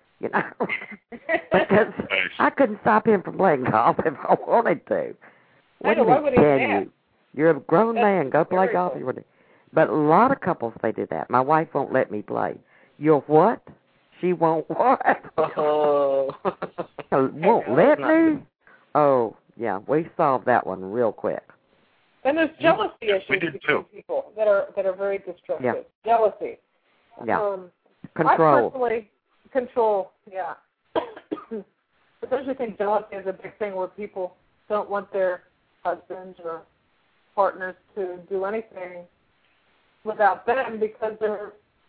Because I couldn't stop him from playing golf if I wanted to. Why would he do that? You're a grown man. Go play golf. But a lot of couples, they do that. My wife won't let me play. You're what? She won't what? Oh. Won't let me? Oh, yeah. We solved that one real quick. And there's jealousy issues between people that are very destructive. Yeah. Jealousy. Yeah. Control. Control, yeah. But don't you think jealousy is a big thing where people don't want their husbands or partners to do anything without them because they're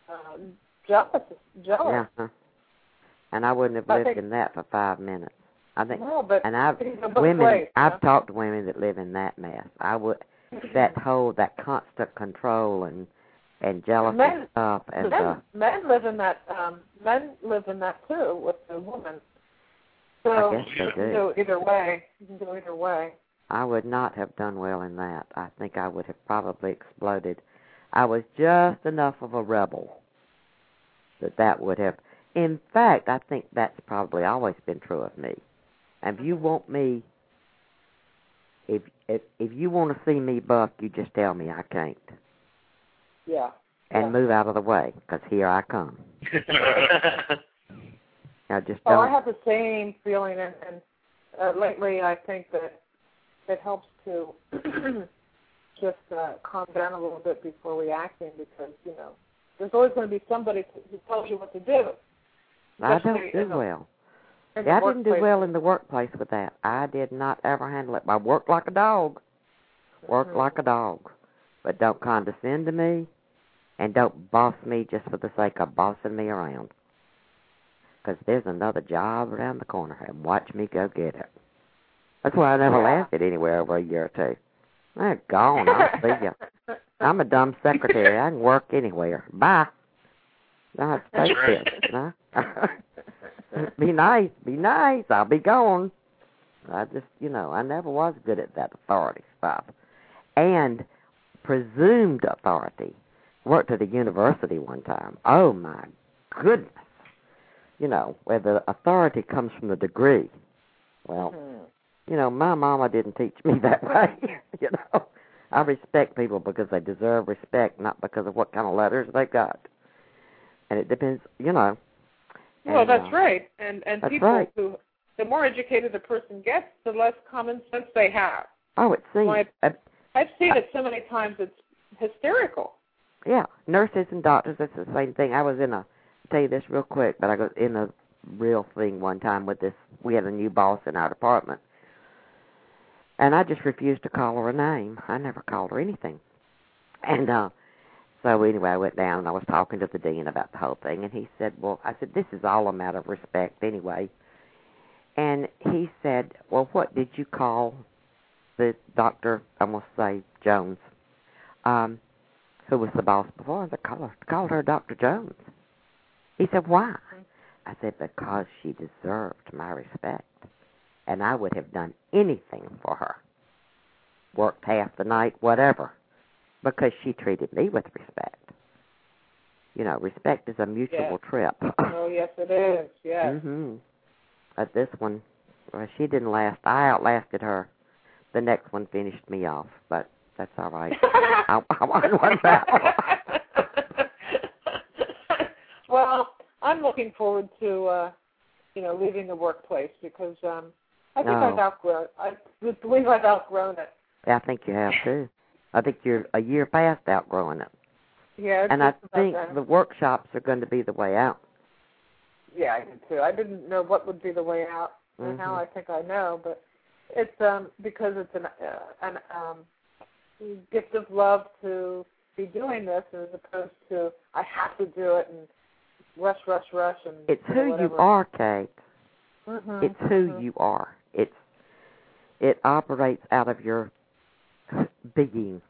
jealous. Yeah. And I wouldn't have lived in that for 5 minutes. I think. No, but and I've talked to women that live in that mess. I would that constant control and jealousy stuff. And men live in that. Men live in that too with the woman. So I guess they do. You can go either way. I would not have done well in that. I think I would have probably exploded. I was just enough of a rebel that would have. In fact, I think that's probably always been true of me. And if you want me, if you want to see me buck, you just tell me I can't. Yeah. And move out of the way, because here I come. I just don't. I have the same feeling, and lately I think that it helps to just calm down a little bit before reacting, because, there's always going to be somebody who tells you what to do. I don't do well. I didn't do well in the workplace with that. I did not ever handle it. I worked like a dog. But don't condescend to me, and don't boss me just for the sake of bossing me around. Because there's another job around the corner, and watch me go get it. That's why I never lasted anywhere over a year or two. I'm gone. I'll see you. I'm a dumb secretary. I can work anywhere. Bye. I have to take this. No? Be nice. I'll be gone. I just, I never was good at that authority stuff. And presumed authority. Worked at a university one time. Oh, my goodness. Where the authority comes from the degree. Well, my mama didn't teach me that way. I respect people because they deserve respect, not because of what kind of letters they got. And it depends, Well, that's right. And people who, the more educated the person gets, the less common sense they have. Oh, it seems. I've seen it so many times, it's hysterical. Yeah, nurses and doctors, that's the same thing. I was I'll tell you this real quick, but I was in a real thing one time with this. We had a new boss in our department. And I just refused to call her a name. I never called her anything. And so anyway, I went down and I was talking to the dean about the whole thing. And he said, I said, this is all a matter of respect anyway. And he said, well, what did you call the Dr., I'm going to say Jones, who was the boss before? I called her Dr. Jones. He said, why? I said, because she deserved my respect. And I would have done anything for her. Worked half the night, whatever. Because she treated me with respect. Respect is a mutual trip. Oh, yes, it is, yes. Mm-hmm. But this one, she didn't last. I outlasted her. The next one finished me off, but that's all right. I won one battle. Well, I'm looking forward to, leaving the workplace because I think I believe I've outgrown it. Yeah, I think you have too. I think you're a year past outgrowing it. Yeah, and I think the workshops are going to be the way out. Yeah, I did too. I didn't know what would be the way out, and now I think I know. But it's because it's an gift of love to be doing this, as opposed to I have to do it and rush, and it's who you are, Kate. It's who you are. It operates out of your being.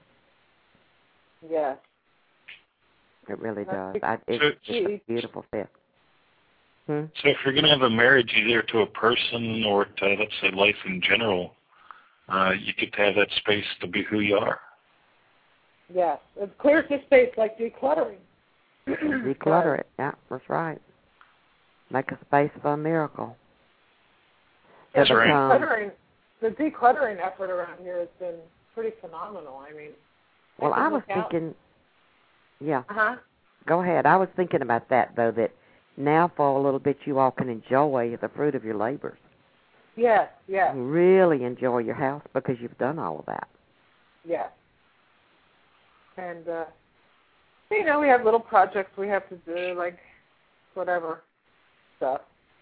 Yes. It really does. It's a beautiful fit. So if you're going to have a marriage either to a person or to, let's say, life in general, you get to have that space to be who you are. Yes. It clears the space like decluttering. Declutter it. Yeah, that's right. Make a space for a miracle. That's right. The decluttering effort around here has been pretty phenomenal. I mean, well, I was thinking, go ahead. I was thinking about that, though, that now for a little bit you all can enjoy the fruit of your labors. Yes, yes. Really enjoy your house because you've done all of that. Yes. And, we have little projects we have to do, like whatever stuff.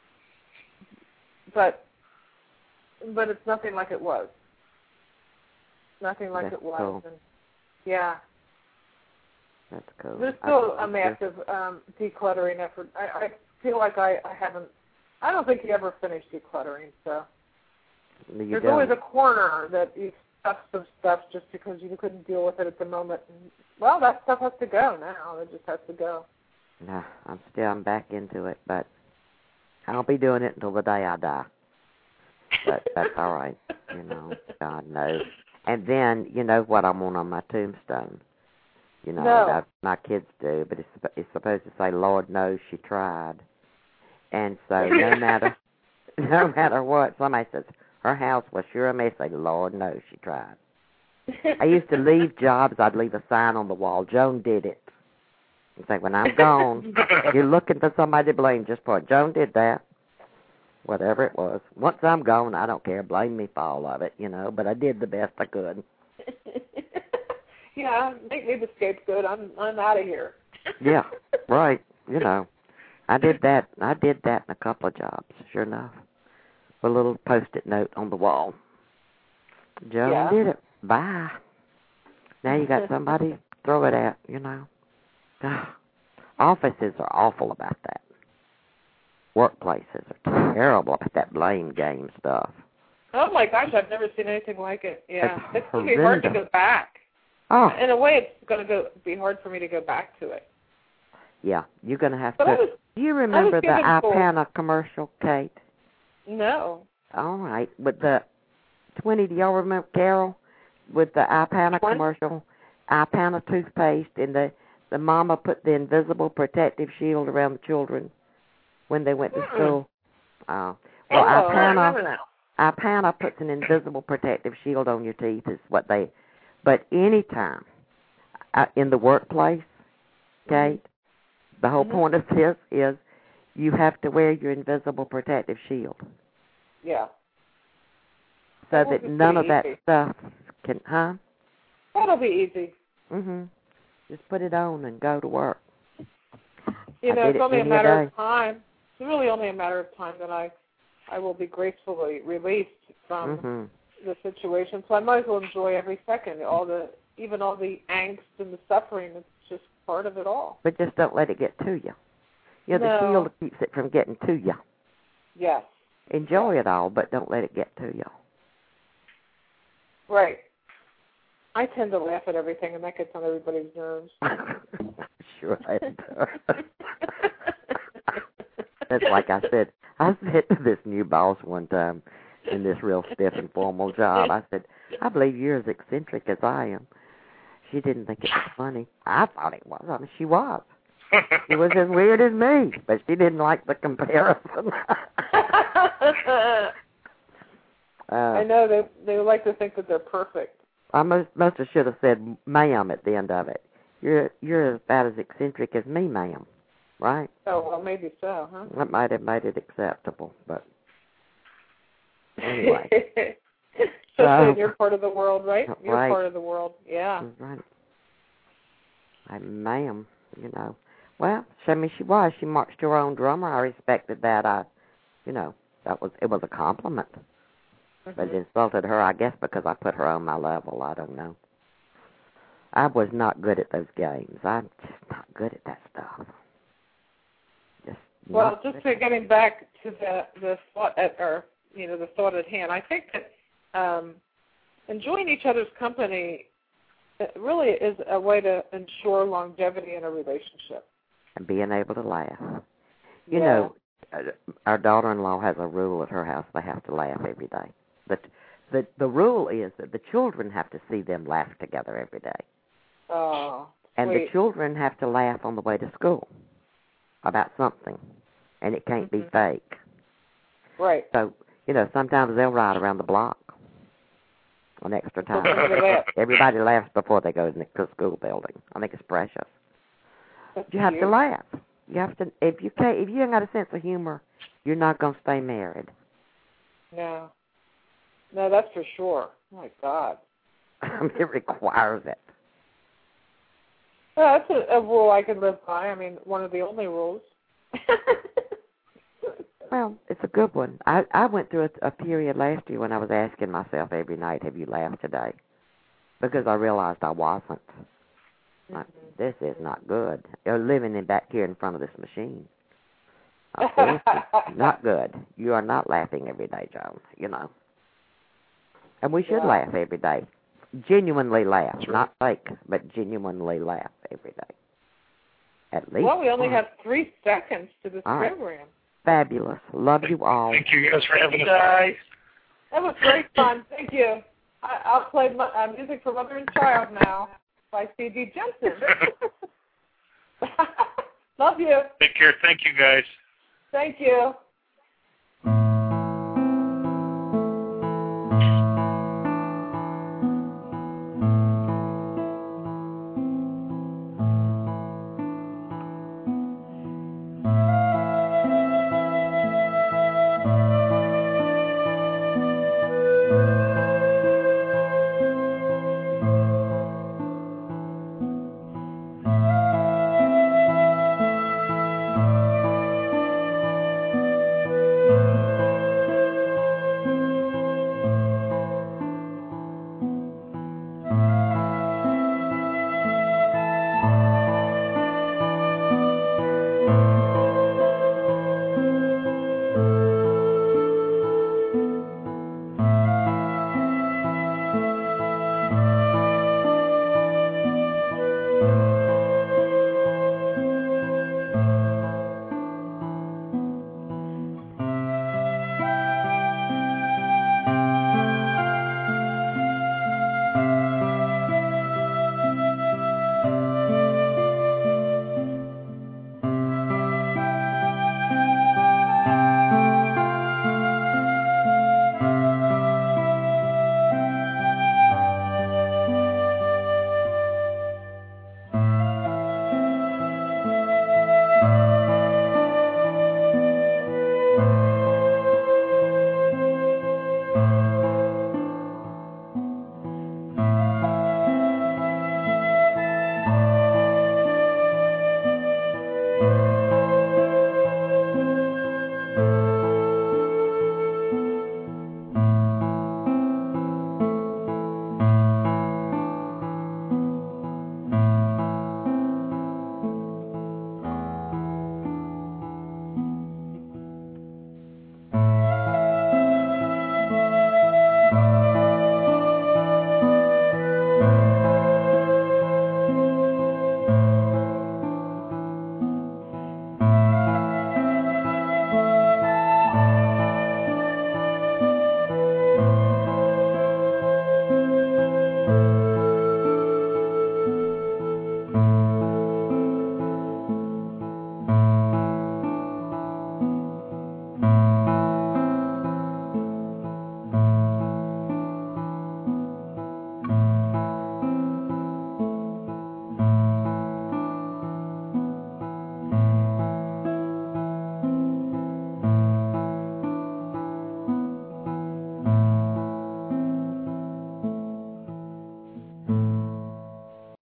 But it's nothing like it was. Nothing like it was. Cool. And, yeah. That's cool. There's still a massive decluttering effort. I feel like I don't think you ever finish decluttering, so. There's always a corner that you stuck some stuff just because you couldn't deal with it at the moment. And, well, that stuff has to go now. It just has to go. No, I'm back into it, but I'll be doing it until the day I die. But that's all right, God knows. And then, you know what I want on my tombstone? No. My kids do, but it's supposed to say, Lord knows she tried. And so no matter what, somebody says, her house was sure a mess, say, Lord knows she tried. I used to leave jobs, I'd leave a sign on the wall, Joan did it. It's like, when I'm gone, you're looking for somebody to blame just for it. Joan did that. Whatever it was. Once I'm gone, I don't care. Blame me for all of it, but I did the best I could. Yeah, make me the scapegoat. I'm out of here. Yeah, right. I did that. In a couple of jobs, sure enough. With a little Post-it note on the wall. Joan did it. Bye. Now you got somebody to throw it at, Offices are awful about that. Workplaces are terrible about that blame game stuff. Oh my gosh, I've never seen anything like it. Yeah, it's going to be horrendous. hard to go back. Oh, in a way, it's going to be hard for me to go back to it. Yeah, you're going to have but to. Do you remember the Ipana commercial, Kate? No. All right, with the 20. Do y'all remember Carol with the Ipana commercial? Ipana toothpaste, and the mama put the invisible protective shield around the children when they went to school. Ipana puts an invisible protective shield on your teeth is what they. But anytime in the workplace, Kate, the whole point of this is you have to wear your invisible protective shield. Yeah. So that none of that stuff can, That'll be easy. Just put it on and go to work. It's only a matter of time. It's really only a matter of time that I will be gracefully released from the situation. So I might as well enjoy every second, even all the angst and the suffering. It's just part of it all. But just don't let it get to you. The shield keeps it from getting to you. Yes. Enjoy it all, but don't let it get to you. Right. I tend to laugh at everything, and that gets on everybody's nerves. Sure I do. That's like I said to this new boss one time in this real stiff and formal job. I said, I believe you're as eccentric as I am. She didn't think it was funny. I thought it was. I mean, she was. She was as weird as me, but she didn't like the comparison. I know they like to think that they're perfect. I must have should have said ma'am at the end of it. You're about as eccentric as me, ma'am. Right? Oh, well, maybe so, huh? That might have made it acceptable, but anyway. Especially in your part of the world, right? Your right. part of the world, yeah. Right. Ma'am, Well, she was. She marched her own drummer. I respected that. It was a compliment. But it insulted her, I guess, because I put her on my level. I don't know. I was not good at those games. I'm just not good at that stuff. Getting back to the thought the thought at hand, I think that enjoying each other's company really is a way to ensure longevity in a relationship. And being able to laugh. You know, our daughter-in-law has a rule at her house: they have to laugh every day. But the rule is that the children have to see them laugh together every day. Oh, and sweet. The children have to laugh on the way to school about something, and it can't be fake. Right. So, sometimes they'll ride around the block an extra time. Everybody laughs before they go to the school building. I think it's precious. You have to laugh. You have to. If you ain't got a sense of humor, you're not going to stay married. No, that's for sure. Oh my God. It requires it. Well, that's a rule I can live by. I mean, one of the only rules. Well, it's a good one. I went through a period last year when I was asking myself every night, have you laughed today? Because I realized I wasn't. this is not good. You're living back here in front of this machine. This is not good. You are not laughing every day, Joan, you know. And we should laugh every day. Genuinely laugh. Right. Not fake, but genuinely laugh every day. At least. Well, we only have 3 seconds to this program. Right. Fabulous. Love you all. Thank you guys for having us. Guys. That was great fun. Thank you. I'll play music for Mother and Child now by C.D. Jensen. Love you. Take care. Thank you, guys. Thank you.